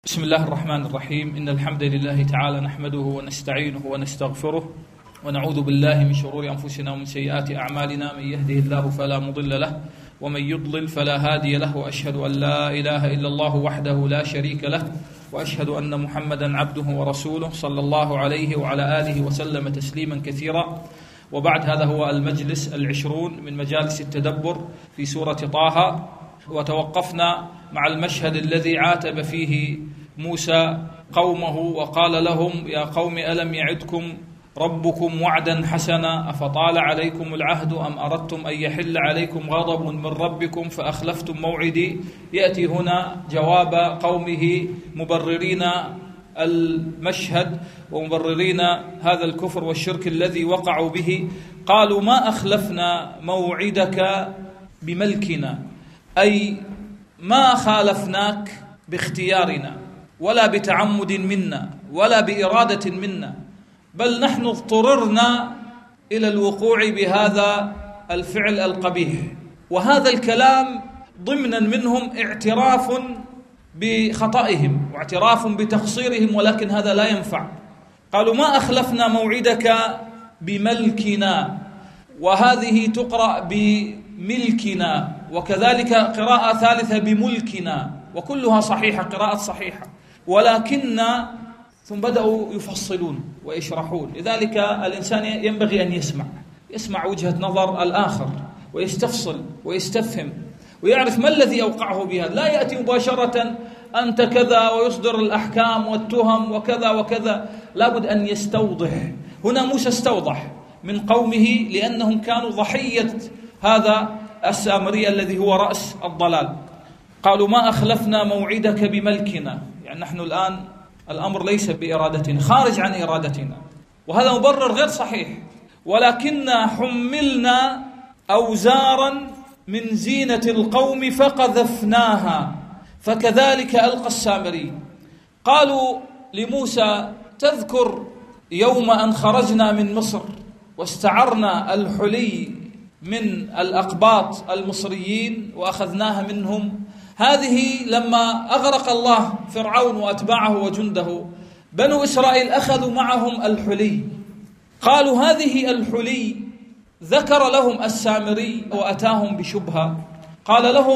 بسم الله الرحمن الرحيم. إن الحمد لله تعالى نحمده ونستعينه ونستغفره ونعوذ بالله من شرور أنفسنا ومن سيئات أعمالنا. من يهده الله فلا مضل له ومن يضلل فلا هادي له، وأشهد أن لا إله إلا الله وحده لا شريك له، وأشهد أن محمدا عبده ورسوله صلى الله عليه وعلى آله وسلم تسليما كثيرا. وبعد، هذا هو المجلس 20 من مجالس التدبر في سورة طه، وتوقفنا مع المشهد الذي عاتب فيه موسى قومه وقال لهم: يا قوم ألم يعدكم ربكم وعدا حسنا أفطال عليكم العهد أم أردتم أن يحل عليكم غضب من ربكم فأخلفتم موعدي. يأتي هنا جواب قومه مبررين المشهد ومبررين هذا الكفر والشرك الذي وقعوا به. قالوا: ما أخلفنا موعدك بملكنا، أي ما خالفناك باختيارنا ولا بتعمد منا ولا بإرادة منا، بل نحن اضطررنا إلى الوقوع بهذا الفعل القبيح. وهذا الكلام ضمنا منهم اعتراف بخطئهم واعتراف بتقصيرهم، ولكن هذا لا ينفع. قالوا: ما أخلفنا موعدك بملكنا، وهذه تقرأ بملكنا، وكذلك قراءة ثالثة بملكنا، وكلها صحيحة، قراءة صحيحة، ولكن ثم بدأوا يفصلون ويشرحون. لذلك الإنسان ينبغي أن يسمع وجهة نظر الآخر ويستفصل ويستفهم ويعرف ما الذي أوقعه بهذا. لا يأتي مباشرة أنت كذا ويصدر الأحكام والتهم وكذا وكذا، لابد أن يستوضح. هنا موسى استوضح من قومه لأنهم كانوا ضحية هذا السامري الذي هو رأس الضلال. قالوا: ما أخلفنا موعدك بملكنا، يعني نحن الآن الأمر ليس بإرادتنا، خارج عن إرادتنا، وهذا مبرر غير صحيح. ولكننا حملنا أوزارا من زينة القوم فقذفناها فكذلك ألقى السامري. قالوا لموسى: تذكر يوم أن خرجنا من مصر واستعرنا الحلي من الأقباط المصريين وأخذناها منهم؟ هذه لما أغرق الله فرعون وأتباعه وجنده، بنو إسرائيل أخذوا معهم الحلي. قالوا: هذه الحلي ذكر لهم السامري وأتاهم بشبهة، قال لهم: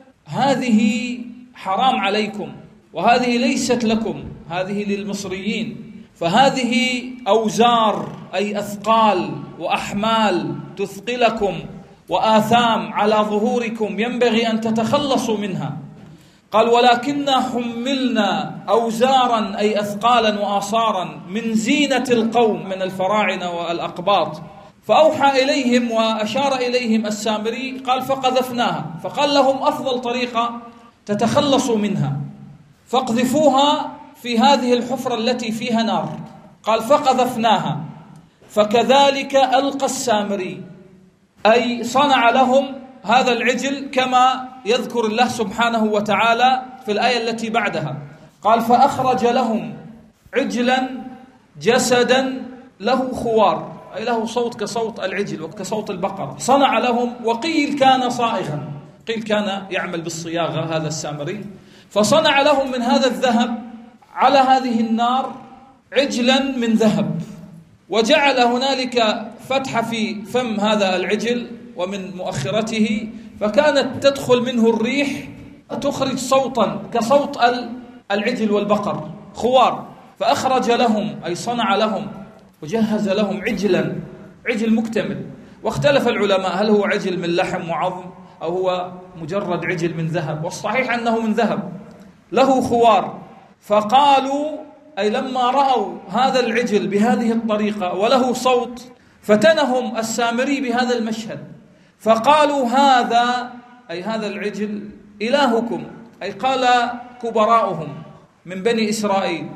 هذه حرام عليكم وهذه ليست لكم، هذه للمصريين، فهذه أوزار أي أثقال وأحمال تثقلكم وآثام على ظهوركم ينبغي أن تتخلصوا منها. قال: ولكننا حملنا أوزارا أي أثقالا وآثارا من زينة القوم من الفراعنة والأقباط. فأوحى إليهم وأشار إليهم السامري، قال: فقذفناها. فقال لهم: أفضل طريقة تتخلصوا منها فاقذفوها في هذه الحفرة التي فيها نار. قال: فقذفناها فكذلك ألقى السامري، أي صنع لهم هذا العجل كما يذكر الله سبحانه وتعالى في الآية التي بعدها. قال: فأخرج لهم عجلا جسدا له خوار، أي له صوت كصوت العجل وكصوت البقرة. صنع لهم، وقيل كان صائغا، قيل كان يعمل بالصياغة هذا السامري. فصنع لهم من هذا الذهب على هذه النار عجلا من ذهب، وجعل هنالك فتحة في فم هذا العجل ومن مؤخرته، فكانت تدخل منه الريح تخرج صوتا كصوت العجل والبقر، خوار. فأخرج لهم أي صنع لهم وجهز لهم عجل مكتمل. واختلف العلماء هل هو عجل من لحم وعظم أو هو مجرد عجل من ذهب، والصحيح أنه من ذهب له خوار. فقالوا، أي لما رأوا هذا العجل بهذه الطريقة وله صوت، فتنهم السامري بهذا المشهد، فقالوا: هذا أي هذا العجل إلهكم، أي قال كبراؤهم من بني إسرائيل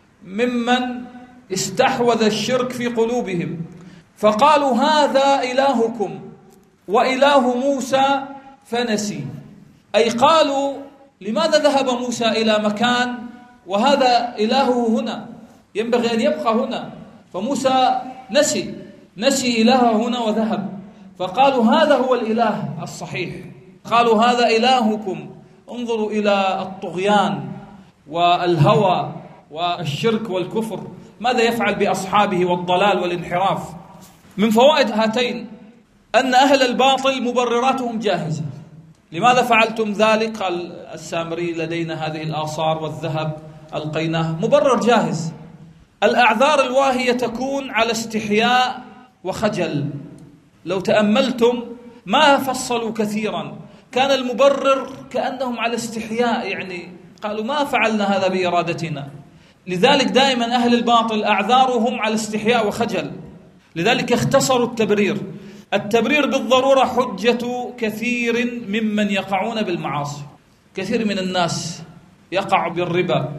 ممن استحوذ الشرك في قلوبهم، فقالوا: هذا إلهكم وإله موسى فنسي. أي قالوا: لماذا ذهب موسى إلى مكان وهذا إلهه هنا، ينبغي أن يبقى هنا؟ فموسى نسي إلهه هنا وذهب. فقالوا: هذا هو الإله الصحيح. قالوا: هذا إلهكم. انظروا إلى الطغيان والهوى والشرك والكفر، ماذا يفعل بأصحابه والضلال والانحراف؟ من فوائد هاتين أن أهل الباطل مبرراتهم جاهزة. لماذا فعلتم ذلك؟ قال السامري: لدينا هذه الآثار والذهب ألقيناه. مبرر جاهز. الأعذار الواهية تكون على استحياء وخجل. لو تأملتم ما فصلوا كثيرا، كان المبرر كأنهم على استحياء، يعني قالوا ما فعلنا هذا بإرادتنا. لذلك دائما أهل الباطل أعذارهم على استحياء وخجل، لذلك اختصروا التبرير. التبرير بالضرورة حجة كثير ممن يقعون بالمعاصي. كثير من الناس يقع بالربا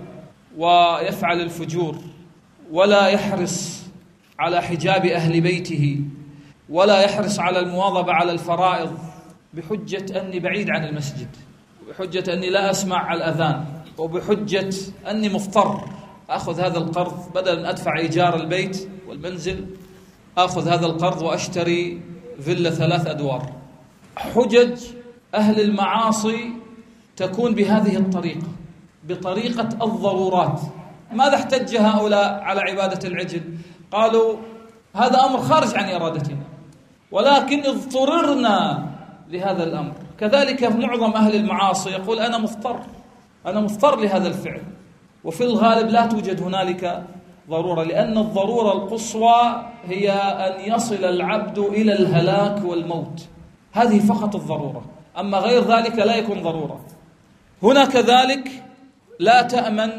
ويفعل الفجور ولا يحرص على حجاب أهل بيته ولا يحرص على المواظبة على الفرائض، بحجة أني بعيد عن المسجد، وبحجة أني لا أسمع الأذان، وبحجة أني مضطر أخذ هذا القرض بدل أن أدفع إيجار البيت والمنزل، أخذ هذا القرض وأشتري فيلا 3 أدوار. حجج أهل المعاصي تكون بهذه الطريقة، بطريقة الضرورات. ماذا احتج هؤلاء على عبادة العجل؟ قالوا هذا أمر خارج عن إرادتنا، ولكن اضطررنا لهذا الأمر. كذلك معظم أهل المعاصي يقول أنا مضطر لهذا الفعل، وفي الغالب لا توجد هنالك ضرورة، لأن الضرورة القصوى هي أن يصل العبد إلى الهلاك والموت، هذه فقط الضرورة، أما غير ذلك لا يكون ضرورة. هنا كذلك لا تأمن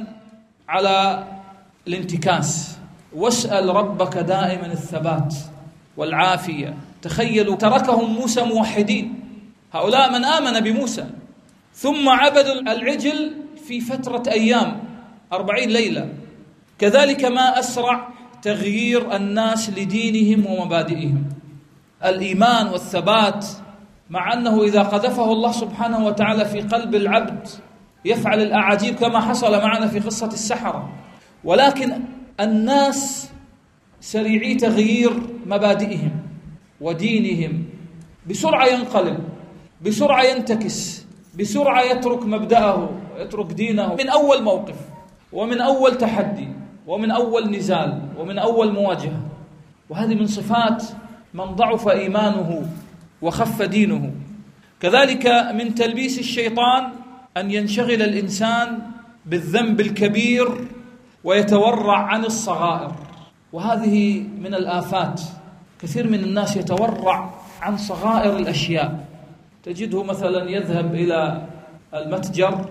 على الانتكاس، واسأل ربك دائما الثبات والعافية. تخيلوا تركهم موسى موحدين، هؤلاء من آمن بموسى، ثم عبدوا العجل في فترة أيام 40 ليلة. كذلك ما أسرع تغيير الناس لدينهم ومبادئهم. الإيمان والثبات، مع أنه إذا قذفه الله سبحانه وتعالى في قلب العبد يفعل الأعاجيب كما حصل معنا في قصة السحرة، ولكن الناس سريعي تغيير مبادئهم ودينهم، بسرعة ينقلب، بسرعة ينتكس، بسرعة يترك مبدأه ويترك دينه، من أول موقف ومن أول تحدي ومن أول نزال ومن أول مواجهة. وهذه من صفات من ضعف إيمانه وخف دينه. كذلك من تلبيس الشيطان أن ينشغل الإنسان بالذنب الكبير ويتورع عن الصغائر، وهذه من الآفات. كثير من الناس يتورع عن صغائر الأشياء، تجده مثلا يذهب إلى المتجر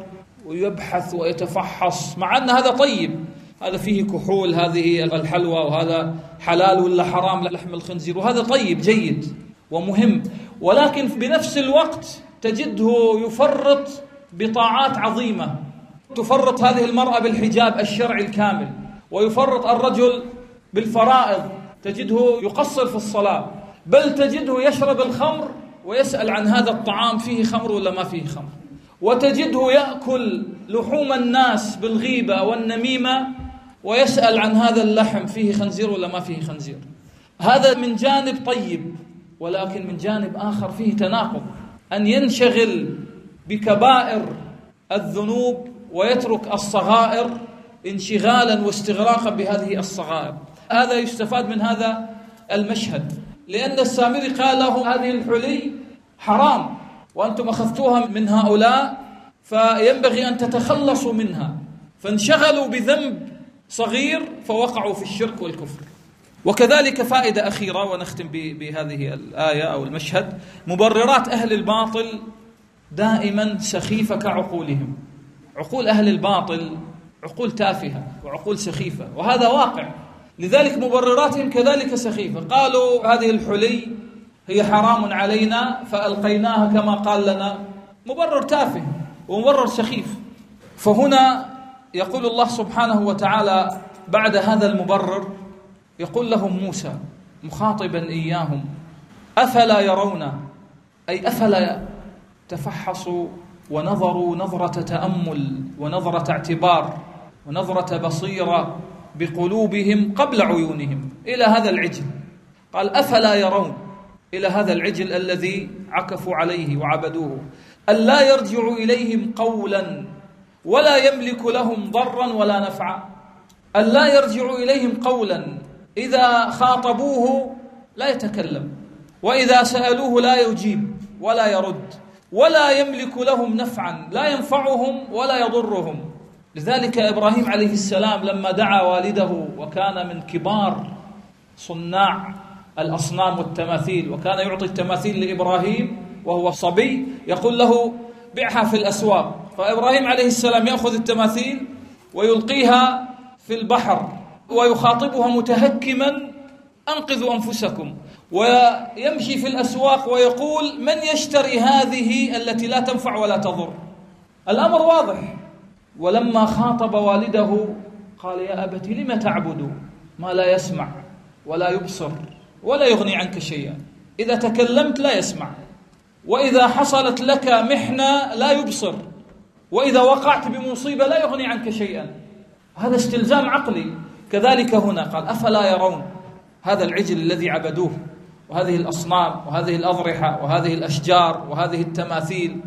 ويبحث ويتفحص، مع أن هذا طيب، هذا فيه كحول، هذه الحلوى، وهذا حلال ولا حرام لحم الخنزير، وهذا طيب جيد ومهم، ولكن بنفس الوقت تجده يفرط بطاعات عظيمة. تفرط هذه المرأة بالحجاب الشرعي الكامل، ويفرط الرجل بالفرائض، تجده يقصر في الصلاة، بل تجده يشرب الخمر ويسأل عن هذا الطعام فيه خمر ولا ما فيه خمر، وتجده يأكل لحوم الناس بالغيبة والنميمة ويسأل عن هذا اللحم فيه خنزير ولا ما فيه خنزير. هذا من جانب طيب، ولكن من جانب آخر فيه تناقض، أن ينشغل بكبائر الذنوب ويترك الصغائر انشغالا واستغراقا بهذه الصغائر. هذا يستفاد من هذا المشهد، لأن السامري قال له هذه الحلي حرام وأنتم أخذتوها من هؤلاء، فينبغي أن تتخلصوا منها، فانشغلوا بذنب صغير فوقعوا في الشرك والكفر. وكذلك فائدة أخيرة ونختم بهذه الآية أو المشهد: مبررات أهل الباطل دائما سخيفة كعقولهم. عقول أهل الباطل عقول تافهة وعقول سخيفة، وهذا واقع، لذلك مبرراتهم كذلك سخيفة. قالوا هذه الحلي هي حرام علينا فألقيناها كما قال لنا، مبرر تافه ومبرر سخيف. فهنا يقول الله سبحانه وتعالى بعد هذا المبرر، يقول لهم موسى مخاطبا إياهم: أفلا يرون، أي أفلا تفحصوا ونظروا نظرة تأمل ونظرة اعتبار ونظرة بصيرة بقلوبهم قبل عيونهم إلى هذا العجل. قال أفلا يرون إلى هذا العجل الذي عكفوا عليه وعبدوه، ألا يرجع إليهم قولا ولا يملك لهم ضرا ولا نفعا، أن لا يرجع إليهم قولا، إذا خاطبوه لا يتكلم، وإذا سألوه لا يجيب ولا يرد، ولا يملك لهم نفعا، لا ينفعهم ولا يضرهم. لذلك إبراهيم عليه السلام لما دعا والده، وكان من كبار صناع الأصنام والتماثيل، وكان يعطي التماثيل لإبراهيم وهو صبي، يقول له بيعها في الأسواق. فإبراهيم عليه السلام يأخذ التماثيل ويلقيها في البحر ويخاطبها متهكما: أنقذوا أنفسكم. ويمشي في الأسواق ويقول: من يشتري هذه التي لا تنفع ولا تضر؟ الأمر واضح. ولما خاطب والده قال: يا أبت لم تعبد ما لا يسمع ولا يبصر ولا يغني عنك شيئا. إذا تكلمت لا يسمع، وإذا حصلت لك محنة لا يبصر، وإذا وقعت بمصيبة لا يغني عنك شيئا. هذا استلزام عقلي. كذلك هنا قال: أفلا يرون هذا العجل الذي عبدوه، وهذه الأصنام وهذه الأضرحة وهذه الأشجار وهذه التماثيل،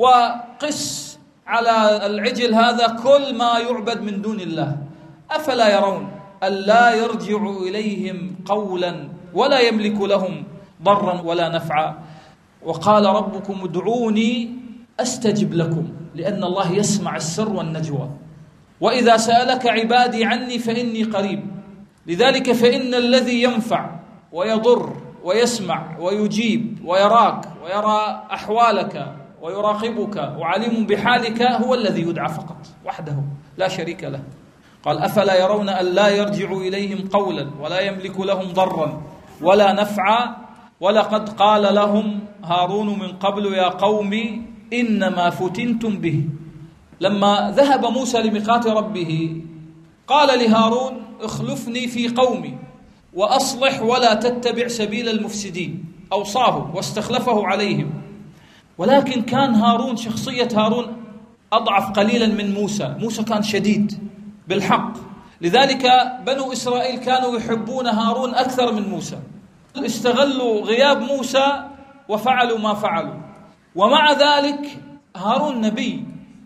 وقس على العجل هذا كل ما يعبد من دون الله. أفلا يرون ألا يرجع إليهم قولا ولا يملك لهم ضرا ولا نفعا. وقال ربكم ادعوني أستجب لكم، لأن الله يسمع السر والنجوى. وإذا سألك عبادي عني فإني قريب. لذلك فإن الذي ينفع ويضر ويسمع ويجيب ويراك ويرى أحوالك ويراقبك وعليم بحالك هو الذي يدعى فقط وحده لا شريك له. قال: أفلا يرون أن لا يرجع إليهم قولا ولا يملك لهم ضرا ولا نفعا. ولقد قال لهم هارون من قبل: يا قوم إنما فتنتم به. لما ذهب موسى لميقات ربه قال لهارون: اخلفني في قومي وأصلح ولا تتبع سبيل المفسدين. أوصاه واستخلفه عليهم. ولكن كان هارون، شخصية هارون أضعف قليلا من موسى. موسى كان شديد بالحق، لذلك بنو إسرائيل كانوا يحبون هارون أكثر من موسى. استغلوا غياب موسى وفعلوا ما فعلوا. ومع ذلك هارون نبي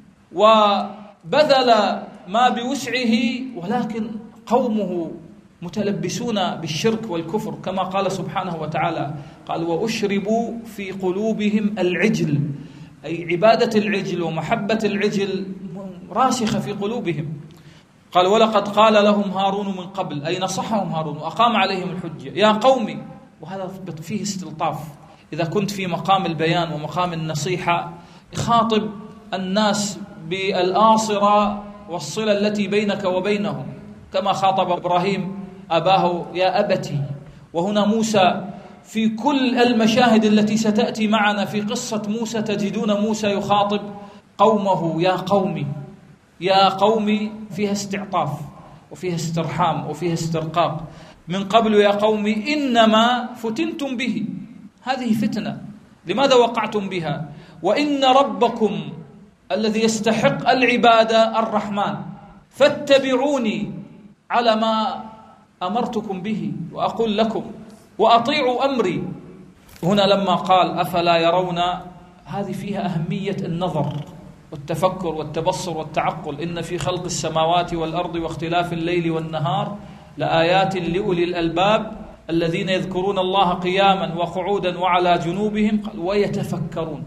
وبذل ما بوسعه، ولكن قومه متلبسون بالشرك والكفر، كما قال سبحانه وتعالى: قال: وأشربوا في قلوبهم العجل، أي عبادة العجل ومحبة العجل راسخة في قلوبهم. قال: ولقد قال لهم هارون من قبل، أي نصحهم هارون وأقام عليهم الحجة: يا قومي. وهذا فيه استلطاف. إذا كنت في مقام البيان ومقام النصيحة، خاطب الناس بالآصرة والصلة التي بينك وبينهم، كما خاطب إبراهيم أباه: يا أبتي. وهنا موسى، في كل المشاهد التي ستأتي معنا في قصة موسى تجدون موسى يخاطب قومه: يا قومي يا قومي، فيها استعطاف وفيها استرحام وفيها استرقاق. من قبل يا قومي إنما فتنتم به، هذه فتنة، لماذا وقعتم بها؟ وإن ربكم الذي يستحق العبادة الرحمن، فاتبعوني على ما أمرتكم به وأقول لكم وأطيعوا أمري. هنا لما قال: أفلا يرون، هذه فيها أهمية النظر والتفكر والتبصر والتعقل. إن في خلق السماوات والأرض واختلاف الليل والنهار لآيات لأولي الألباب الذين يذكرون الله قياما وقعودا وعلى جنوبهم ويتفكرون.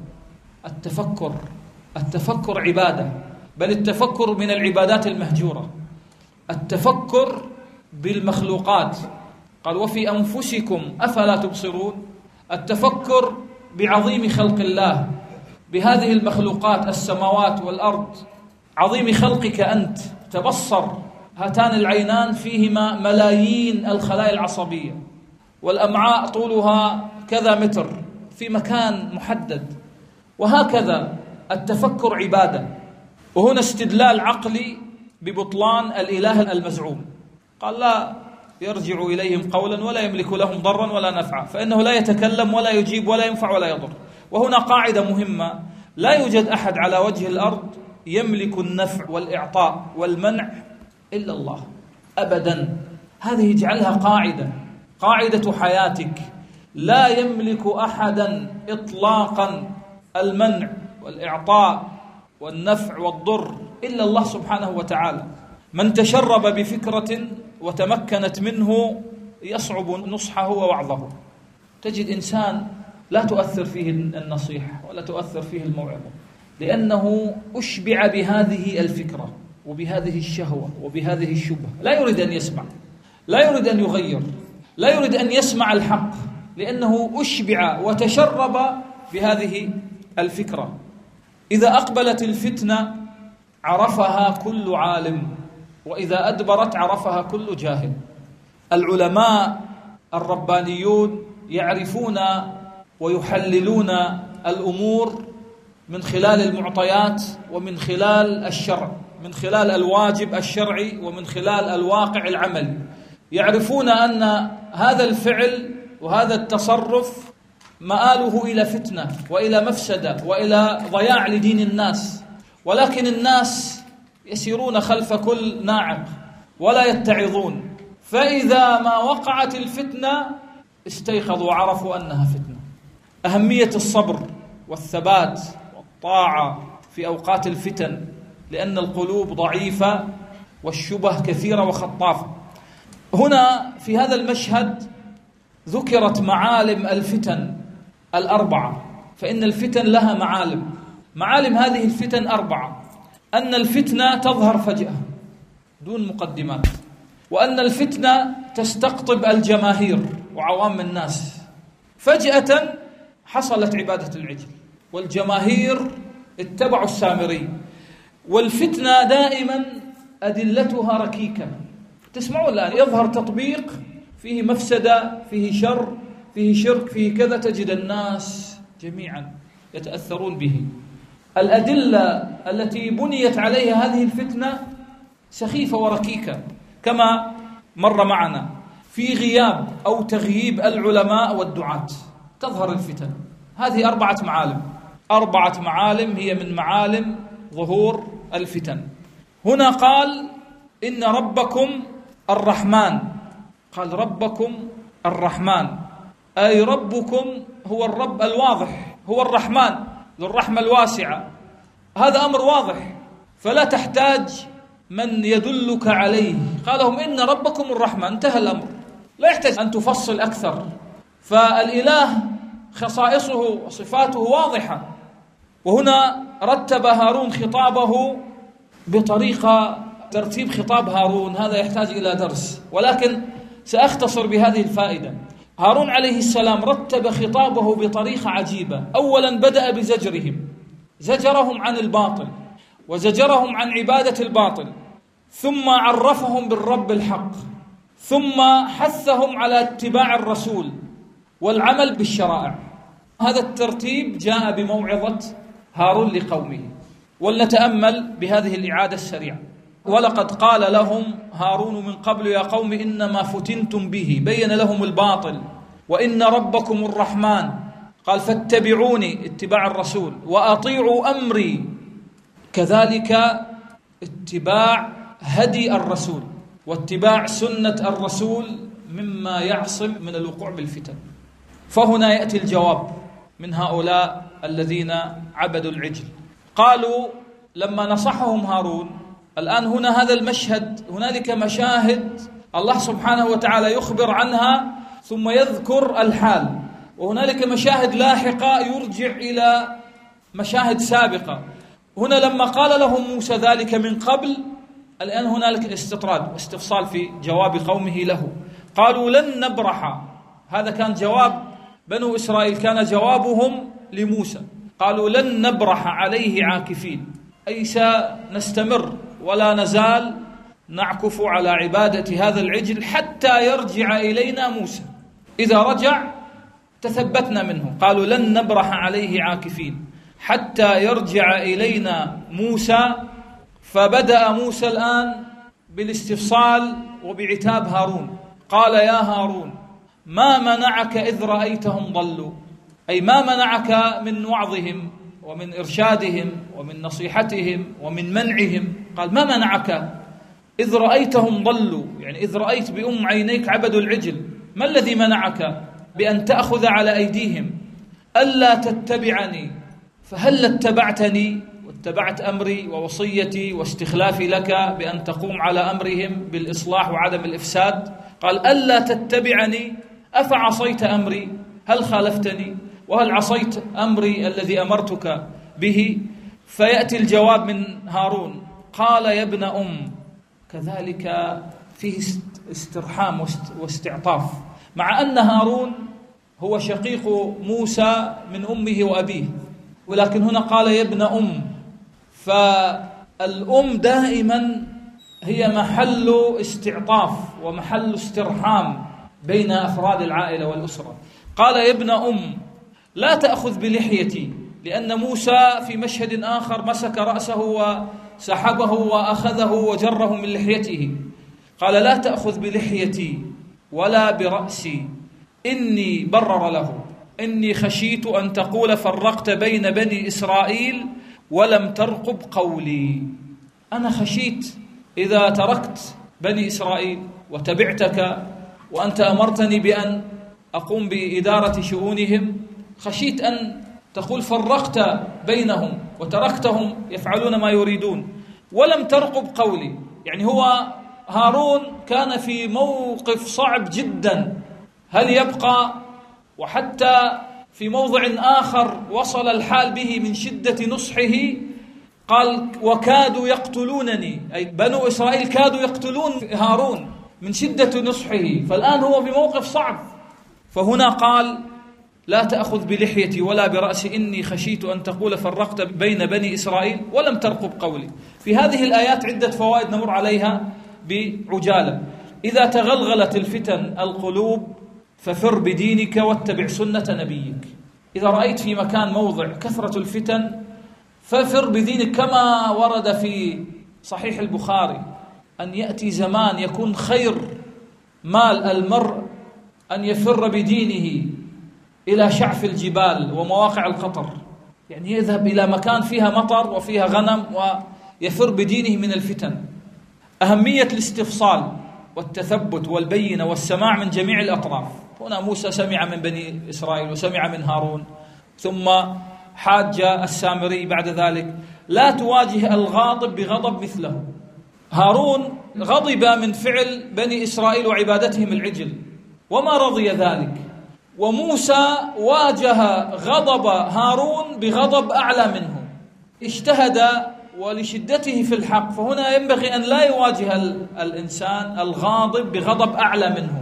التفكر عبادة، بل التفكر من العبادات المهجورة. التفكر بالمخلوقات، قال: وفي أنفسكم أفلا تبصرون. التفكر بعظيم خلق الله، بهذه المخلوقات، السماوات والأرض، عظيم خلقك أنت. تبصر، هاتان العينان فيهما ملايين الخلايا العصبية، والأمعاء طولها كذا متر في مكان محدد. وهكذا التفكر عبادة. وهنا استدلال عقلي ببطلان الإله المزعوم. قال: لا يرجع إليهم قولا ولا يملك لهم ضرا ولا نفعا، فإنه لا يتكلم ولا يجيب ولا ينفع ولا يضر. وهنا قاعدة مهمة: لا يوجد أحد على وجه الأرض يملك النفع والإعطاء والمنع إلا الله أبدا. هذه اجعلها قاعدة حياتك. لا يملك أحدا إطلاقا المنع والإعطاء والنفع والضر إلا الله سبحانه وتعالى. من تشرب بفكرة وتمكنت منه يصعب نصحه ووعظه. تجد إنسان لا تؤثر فيه النصيحة ولا تؤثر فيه الموعظة، لأنه أشبع بهذه الفكرة وبهذه الشهوة وبهذه الشبهة، لا يريد أن يسمع، لا يريد أن يغير، لا يريد أن يسمع الحق، لأنه أشبع وتشرب بهذه الفكرة. إذا أقبلت الفتنة عرفها كل عالم، وإذا أدبرت عرفها كل جاهل. العلماء الربانيون يعرفون ويحللون الأمور من خلال المعطيات ومن خلال الشرع، من خلال الواجب الشرعي ومن خلال الواقع العملي. يعرفون أن هذا الفعل وهذا التصرف مآله إلى فتنة وإلى مفسدة وإلى ضياع لدين الناس، ولكن الناس يسيرون خلف كل ناعق ولا يتعظون. فإذا ما وقعت الفتنة استيقظوا وعرفوا أنها فتنة. أهمية الصبر والثبات والطاعة في أوقات الفتن، لأن القلوب ضعيفة والشبه كثيرة وخطافة. هنا في هذا المشهد ذكرت معالم الفتن الأربعة، فإن الفتن لها معالم. معالم هذه الفتن 4: أن الفتنة تظهر فجأة دون مقدمات، وأن الفتنة تستقطب الجماهير وعوام الناس. فجأة حصلت عبادة العجل والجماهير اتبعوا السامري، والفتنة دائما أدلتها ركيكة. تسمعون الآن يظهر تطبيق فيه مفسدة، فيه شر، فيه شرك، فيه كذا، تجد الناس جميعا يتأثرون به. الأدلة التي بنيت عليها هذه الفتنة سخيفة وركيكة، كما مر معنا في غياب أو تغييب العلماء والدعاة تظهر الفتن. هذه 4 معالم، 4 معالم هي من معالم ظهور الفتن. هنا قال إن ربكم الرحمن، قال ربكم الرحمن، أي ربكم هو الرب الواضح، هو الرحمن ذو الرحمة الواسعة. هذا أمر واضح فلا تحتاج من يدلك عليه. قال لهم إن ربكم الرحمن، انتهى الأمر، لا يحتاج أن تفصل أكثر. فالإله خصائصه وصفاته واضحة. وهنا رتب هارون خطابه بطريقة، ترتيب خطاب هارون هذا يحتاج إلى درس، ولكن سأختصر بهذه الفائدة. هارون عليه السلام رتب خطابه بطريقة عجيبة. أولا بدأ بزجرهم، زجرهم عن الباطل وزجرهم عن عبادة الباطل، ثم عرفهم بالرب الحق، ثم حثهم على اتباع الرسول والعمل بالشرائع. هذا الترتيب جاء بموعظة هارون لقومه. ولنتأمل بهذه الإعادة السريعة. ولقد قال لهم هارون من قبل يا قوم إنما فتنتم به، بين لهم الباطل، وإن ربكم الرحمن، قال فاتبعوني، اتباع الرسول، وأطيعوا أمري، كذلك اتباع هدي الرسول واتباع سنة الرسول مما يعصم من الوقوع بالفتن. فهنا يأتي الجواب من هؤلاء الذين عبدوا العجل. قالوا لما نصحهم هارون، الآن هنا هذا المشهد، هنالك مشاهد الله سبحانه وتعالى يخبر عنها ثم يذكر الحال، وهنالك مشاهد لاحقة يرجع إلى مشاهد سابقة. هنا لما قال لهم موسى ذلك من قبل، الآن هنالك استطراد واستفصال في جواب قومه له. قالوا لن نبرح، هذا كان جواب بنو إسرائيل، كان جوابهم لموسى. قالوا لن نبرح عليه عاكفين، أي سنستمر ولا نزال نعكف على عبادة هذا العجل حتى يرجع إلينا موسى. إذا رجع تثبتنا منه. قالوا لن نبرح عليه عاكفين حتى يرجع إلينا موسى. فبدأ موسى الآن بالاستفصال وبعتاب هارون. قال يا هارون ما منعك إذ رأيتهم ضلوا، أي ما منعك من وعظهم ومن إرشادهم ومن نصيحتهم ومن منعهم. قال ما منعك إذ رأيتهم ضلوا، يعني إذ رأيت بأم عينيك عبدوا العجل، ما الذي منعك بأن تأخذ على أيديهم؟ ألا تتبعني، فهل اتبعتني اتبعت أمري ووصيتي واستخلافي لك بأن تقوم على أمرهم بالإصلاح وعدم الإفساد؟ قال: ألا تتبعني أفعصيت أمري؟ هل خالفتني؟ وهل عصيت أمري الذي أمرتك به؟ فيأتي الجواب من هارون: قال: يا ابن كذلك فيه استرحام واستعطاف، مع أن هارون هو شقيق موسى من أمه وأبيه، ولكن هنا قال: يا ابن فالأم دائما هي محل استعطاف ومحل استرحام بين أفراد العائلة والأسرة. قال: يا ابن لا تأخذ بلحيتي، لأن موسى في مشهد آخر مسك رأسه وسحبه وأخذه وجره من لحيته. قال: لا تأخذ بلحيتي ولا برأسي، إني برر له، إني خشيت أن تقول فرقت بين بني إسرائيل ولم ترقب قولي. أنا خشيت إذا تركت بني إسرائيل وتبعتك وأنت أمرتني بأن أقوم بإدارة شؤونهم، خشيت أن تقول فرقت بينهم وتركتهم يفعلون ما يريدون ولم ترقب قولي. يعني هو هارون كان في موقف صعب جدا، هل يبقى؟ وحتى في موضع آخر وصل الحال به من شدة نصحه، قال: وكادوا يقتلونني، أي بنو إسرائيل كادوا يقتلون هارون من شدة نصحه، فالآن هو في موقف صعب. فهنا قال: لا تأخذ بلحيتي ولا برأسي، إني خشيت أن تقول فرقت بين بني إسرائيل ولم ترقب قولي. في هذه الآيات عدة فوائد نمر عليها بعجالة. إذا تغلغلت الفتن القلوب ففر بدينك واتبع سنة نبيك. إذا رأيت في مكان موضع كثرة الفتن ففر بدينك، كما ورد في صحيح البخاري أن يأتي زمان يكون خير مال المرء أن يفر بدينه إلى شعف الجبال ومواقع القطر، يعني يذهب إلى مكان فيها مطر وفيها غنم ويفر بدينه من الفتن. أهمية الاستفصال والتثبت والبينة والسماع من جميع الأطراف. هنا موسى سمع من بني إسرائيل وسمع من هارون، ثم حاج السامري بعد ذلك. لا تواجه الغاضب بغضب مثله. هارون غضب من فعل بني إسرائيل وعبادتهم العجل وما رضي ذلك، وموسى واجه غضب هارون بغضب أعلى منه، اجتهد ولشدته في الحق. فهنا ينبغي أن لا يواجه الإنسان الغاضب بغضب أعلى منه،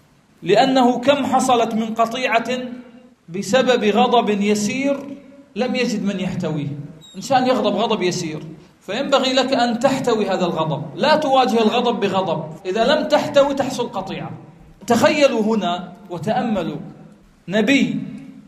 لأنه كم حصلت من قطيعة بسبب غضب يسير لم يجد من يحتويه. إنسان يغضب غضب يسير، فينبغي لك أن تحتوي هذا الغضب، لا تواجه الغضب بغضب. إذا لم تحتوي تحصل قطيعة. تخيلوا هنا وتأملوا، نبي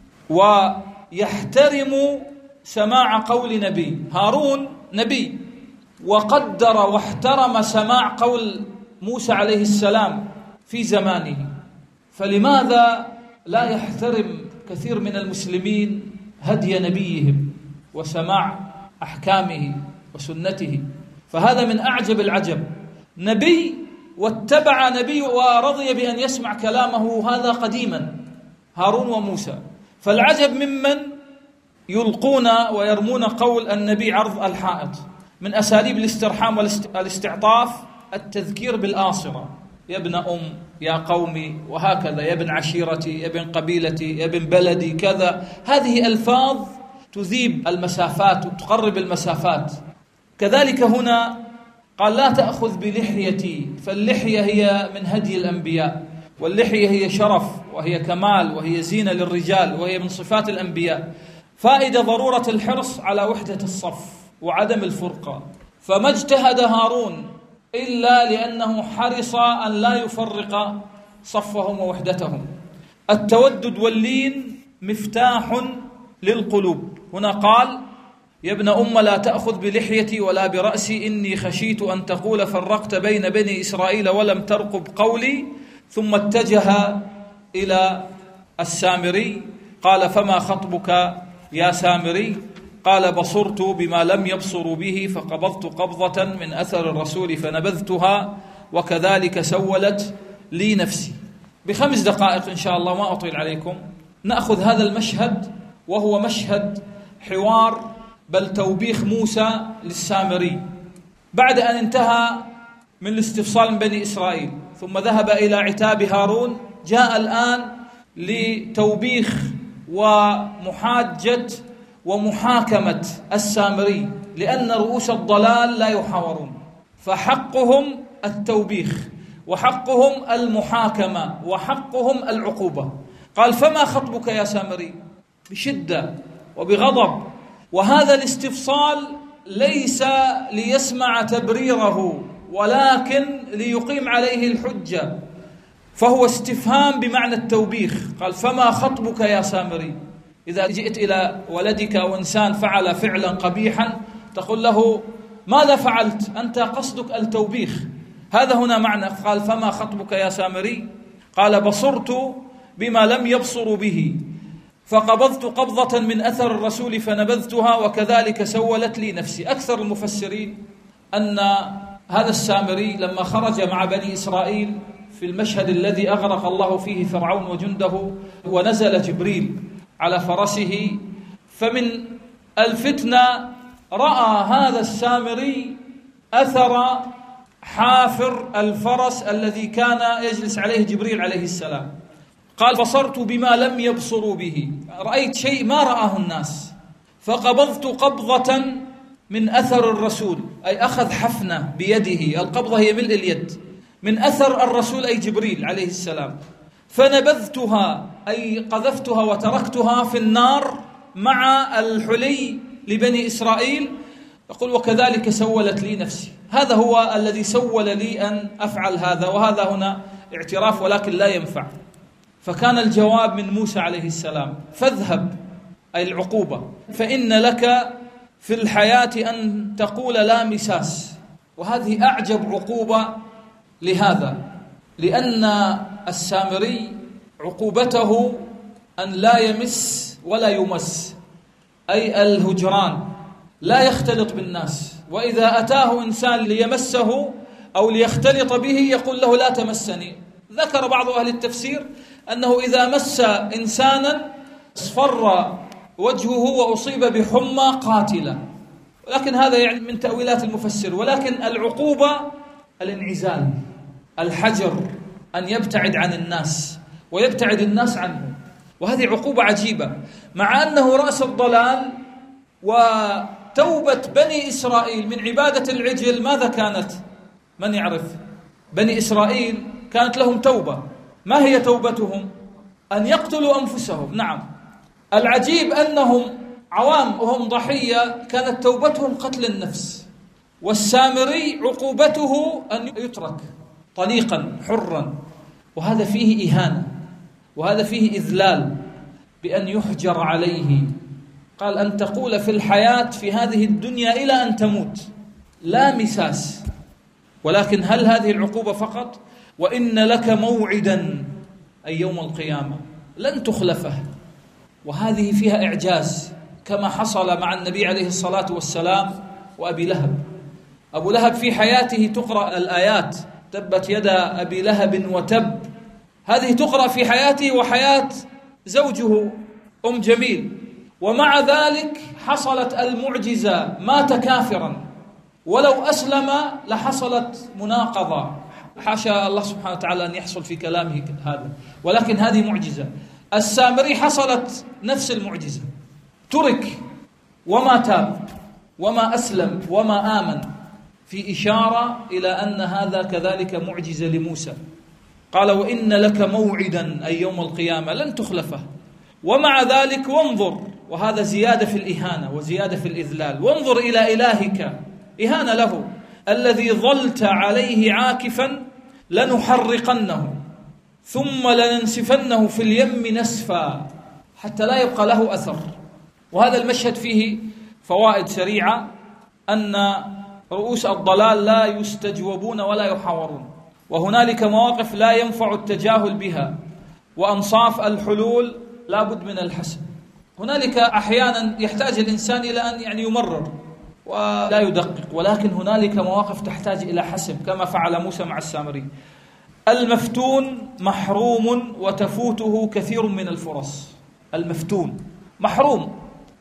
ويحترم سماع قول نبي. هارون نبي وقدر واحترم سماع قول موسى عليه السلام في زمانه، فلماذا لا يحترم كثير من المسلمين هدي نبيهم وسماع أحكامه وسنته؟ فهذا من أعجب العجب، نبي واتبع نبي ورضي بأن يسمع كلامه، هذا قديما هارون وموسى. فالعجب ممن يلقون ويرمون قول النبي عرض الحائط. من أساليب الاسترحام والاستعطاف التذكير بالآصرة: يا ابن يا قومي، وهكذا، يا ابن عشيرتي، يا ابن قبيلتي، يا ابن بلدي كذا. هذه ألفاظ تذيب المسافات وتقرب المسافات. كذلك هنا قال: لا تأخذ بلحيتي، فاللحية هي من هدي الأنبياء، واللحية هي شرف وهي كمال وهي زينة للرجال وهي من صفات الأنبياء. فائدة ضرورة الحرص على وحدة الصف وعدم الفرقة. فما اجتهد هارون إلا لأنه حرص أن لا يفرق صفهم ووحدتهم. التودد واللين مفتاح للقلوب. هنا قال: يا ابن لا تأخذ بلحيتي ولا برأسي، إني خشيت أن تقول فرقت بين بني إسرائيل ولم ترقب قولي. ثم اتجه إلى السامري قال: فما خطبك يا سامري؟ قال: بصرت بما لم يبصروا به، فقبضت قبضة من أثر الرسول فنبذتها، وكذلك سولت لي نفسي. ب5 دقائق إن شاء الله، ما أطيل عليكم، نأخذ هذا المشهد، وهو مشهد حوار بل توبيخ موسى للسامري بعد أن انتهى من الاستفصال من بني إسرائيل، ثم ذهب إلى عتاب هارون، جاء الآن لتوبيخ ومحاجة ومحاكمة السامري، لأن رؤوس الضلال لا يحاورون، فحقهم التوبيخ وحقهم المحاكمة وحقهم العقوبة. قال: فما خطبك يا سامري؟ بشدة وبغضب. وهذا الاستفصال ليس ليسمع تبريره، ولكن ليقيم عليه الحجة، فهو استفهام بمعنى التوبيخ. قال: فما خطبك يا سامري؟ إذا جئت إلى ولدك أو إنسان فعل فعلا قبيحا تقول له: ماذا فعلت؟ أنت قصدك التوبيخ. هذا هنا معنى. قال: فما خطبك يا سامري؟ قال: بصرت بما لم يبصروا به، فقبضت قبضة من أثر الرسول فنبذتها، وكذلك سولت لي نفسي. أكثر المفسرين أن هذا السامري لما خرج مع بني إسرائيل في المشهد الذي أغرق الله فيه فرعون وجنده، ونزل جبريل على فرسه، فمن الفتنة رأى هذا السامري أثر حافر الفرس الذي كان يجلس عليه جبريل عليه السلام. قال: بصرت بما لم يبصروا به، رأيت شيء ما رآه الناس، فقبضت قبضة من أثر الرسول، أي أخذ حفنة بيده، القبضة هي ملء اليد، من أثر الرسول أي جبريل عليه السلام، فنبذتها أي قذفتها وتركتها في النار مع الحلي لبني إسرائيل. يقول: وكذلك سولت لي نفسي. هذا هو الذي سول لي أن أفعل هذا. وهذا هنا اعتراف ولكن لا ينفع. فكان الجواب من موسى عليه السلام: فاذهب، أي العقوبة، فإن لك في الحياة أن تقول لا مساس. وهذه أعجب عقوبة لهذا، لأن السامري عقوبته أن لا يمس ولا يمس، أي الهجران، لا يختلط بالناس، وإذا أتاه إنسان ليمسه أو ليختلط به يقول له: لا تمسني. ذكر بعض أهل التفسير أنه إذا مس إنسانا اصفر وجهه وأصيب بحمى قاتلة، ولكن هذا يعني من تأويلات المفسر. ولكن العقوبة الانعزال، الحجر، أن يبتعد عن الناس ويبتعد الناس عنه. وهذه عقوبة عجيبة، مع أنه رأس الضلال. وتوبة بني إسرائيل من عبادة العجل ماذا كانت؟ من يعرف؟ بني إسرائيل كانت لهم توبة. ما هي توبتهم؟ أن يقتلوا أنفسهم. نعم، العجيب أنهم عوام وهم ضحية، كانت توبتهم قتل النفس. والسامري عقوبته أن يترك طليقا حرا، وهذا فيه إهانة، وهذا فيه إذلال، بأن يحجر عليه. قال: أن تقول في الحياة في هذه الدنيا إلى أن تموت لا مساس. ولكن هل هذه العقوبة فقط؟ وإن لك موعدا، أي يوم القيامة، لن تخلفه. وهذه فيها إعجاز، كما حصل مع النبي عليه الصلاة والسلام وأبي لهب. أبو لهب في حياته تقرأ الآيات: تبت يدا أبي لهب وتب. هذه تقرأ في حياته وحياة زوجه أم جميل، ومع ذلك حصلت المعجزة، مات كافرا، ولو أسلم لحصلت مناقضة. حاشا الله سبحانه وتعالى أن يحصل في كلامه هذا، ولكن هذه معجزة. السامري حصلت نفس المعجزة، ترك وما تاب وما أسلم وما آمن، في إشارة إلى أن هذا كذلك معجزة لموسى. قال: وإن لك موعدا، أي يوم القيامة، لن تخلفه. ومع ذلك وانظر، وهذا زيادة في الإهانة وزيادة في الإذلال، وانظر إلى إلهك، إهانة له، الذي ظلت عليه عاكفا لنحرقنه ثم لننسفنه في اليم نسفا حتى لا يبقى له أثر. وهذا المشهد فيه فوائد سريعة: أن رؤوس الضلال لا يستجوبون ولا يحاورون، وهنالك مواقف لا ينفع التجاهل بها، وأنصاف الحلول لا بد من الحسم. هنالك أحيانا يحتاج الإنسان إلى أن يمرر ولا يدقق، ولكن هنالك مواقف تحتاج إلى حسم، كما فعل موسى مع السامري. المفتون محروم وتفوته كثير من الفرص. المفتون محروم،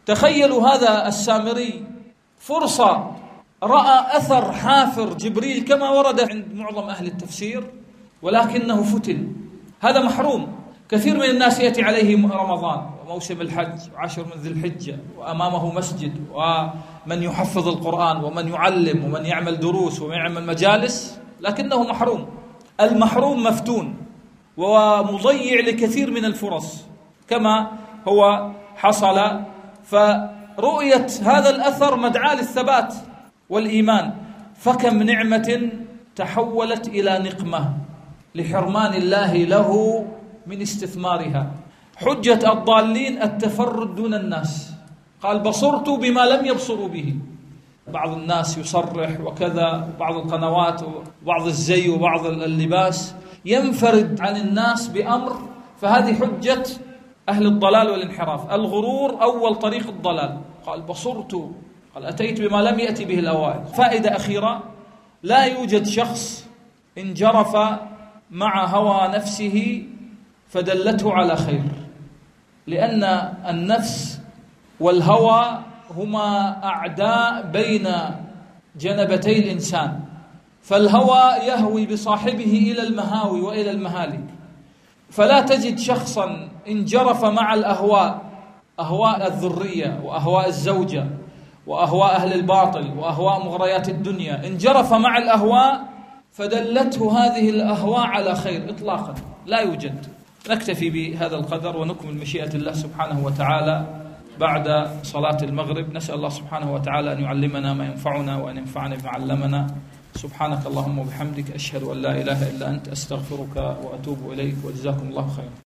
تخيلوا هذا السامري فرصة رأى أثر حافر جبريل كما ورد عند معظم أهل التفسير، ولكنه فتن. هذا محروم. كثير من الناس يأتي عليه رمضان وموسم الحج وعشر من ذي الحجة وأمامه مسجد ومن يحفظ القرآن ومن يعلم ومن يعمل دروس ومن يعمل مجالس، لكنه محروم. المحروم مفتون ومضيع لكثير من الفرص كما هو حصل. فرؤية هذا الأثر مدعاة للثبات والإيمان. فكم نعمة تحولت إلى نقمة لحرمان الله له من استثمارها. حجة الضالين التفرد دون الناس. قال بصرت بما لم يبصروا به. بعض الناس يصرح وكذا، بعض القنوات وبعض الزي وبعض اللباس ينفرد عن الناس بأمر، فهذه حجة أهل الضلال والانحراف. الغرور أول طريق الضلال. قال بصرت، قال أتيت بما لم يأتي به الأوائل. فائدة أخيرة: لا يوجد شخص انجرف مع هوى نفسه فدلته على خير، لأن النفس والهوى هما أعداء بين جنبتي الإنسان. فالهوى يهوي بصاحبه إلى المهاوي وإلى المهالك. فلا تجد شخصا انجرف مع الأهواء، أهواء الذرية وأهواء الزوجة وأهواء أهل الباطل وأهواء مغريات الدنيا، انجرف مع الأهواء فدلته هذه الأهواء على خير إطلاقا، لا يوجد. نكتفي بهذا القدر ونكمل مشيئة الله سبحانه وتعالى بعد صلاة المغرب. نسأل الله سبحانه وتعالى أن يعلمنا ما ينفعنا وأن ينفعنا بما علمنا. سبحانك اللهم وبحمدك، أشهد أن لا إله إلا أنت، أستغفرك وأتوب إليك، وجزاكم الله خيرا.